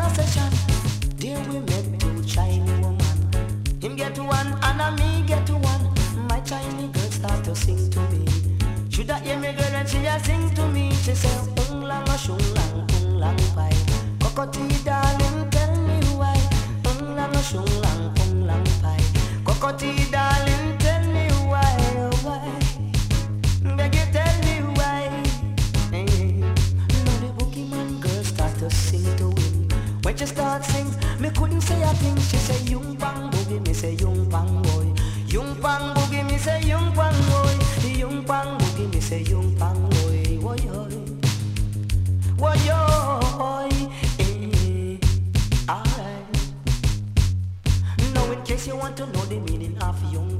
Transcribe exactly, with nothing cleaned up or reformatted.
session. There we met two Chinese woman. Him get one and a me get one. My Chinese girl start to sing to me. Should I hear me girl and she a sing to me? She say, ung lang a shung lang, ung lang pai. Cocotti darling, tell me why. Ung lang a shung lang, ung lang pai. Cocotti darling, tell me why, oh why? Beg you tell me why. Hey. Now the boogeyman girl start to sing to him. When she start sing, me couldn't say a thing. She say yung bang boogie, me say yung bang boy. Yung bang boogie, me say yung bang boy. Yung bang boogie, me say yung bang boy. Woy hoy, woy hoy. Eh, alright. Now in case you want to know the meaning of yung